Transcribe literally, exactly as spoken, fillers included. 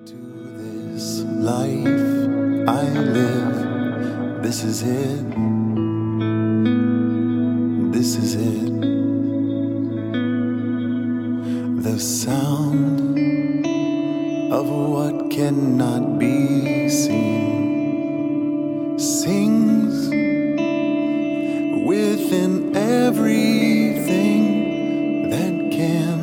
To this life I live, this is it, this is it. The sound of what cannot be seen sings within everything that can